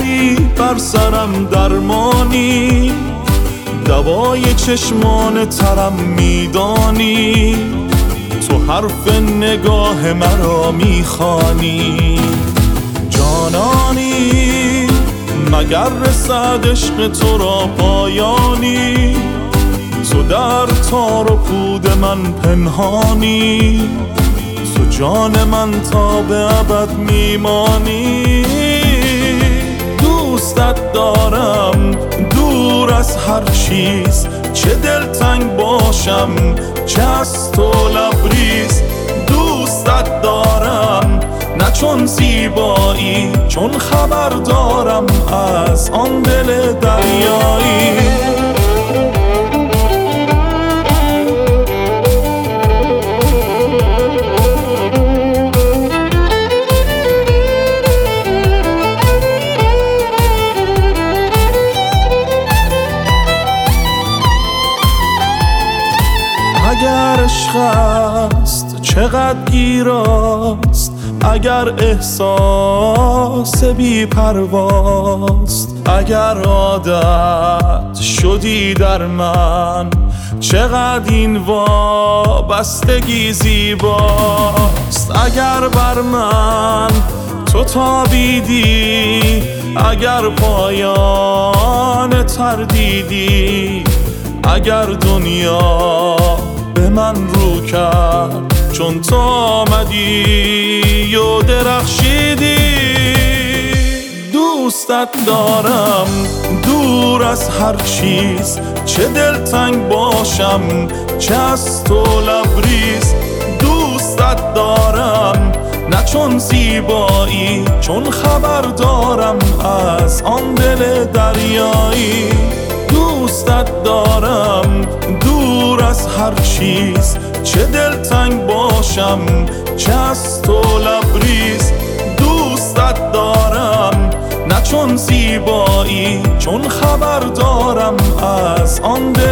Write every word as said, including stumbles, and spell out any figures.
داری بر سرم درمانی، دوای چشمان ترم میدانی، تو حرف نگاه مرا میخوانی. جانانی مگر رسد عشق تو را پایانی، تو در تار و پود من پنهانی، تو جان من تا به ابد میمانی. دوستت دارم دور از هر چیز، چه دلتنگ باشم چه از تو لبریز. دوستت دارم نه چون زیبایی، چون خبر دارم از آن دل دریایی. اگر عشق است چقدر گیراست، اگر احساس بی پرواست، اگر عادت شدی در من، چقدر این وابستگی زیباست. اگر بر من تو تابیدی، اگر پایان تردیدی، اگر دنیا به من رو کرد چون تو آمدی و درخشیدی. دوستت دارم دور از هر چیز، چه دلتنگ باشم چه از تو لبریز. دوستت دارم نه چون زیبایی، چون خبر دارم از آن دل دریایی. دوستت دارم دور از هر چیز، چه دلتنگ باشم چه از تو لبریز. دوستت دارم نه چون زیبایی، چون خبر دارم از آن دل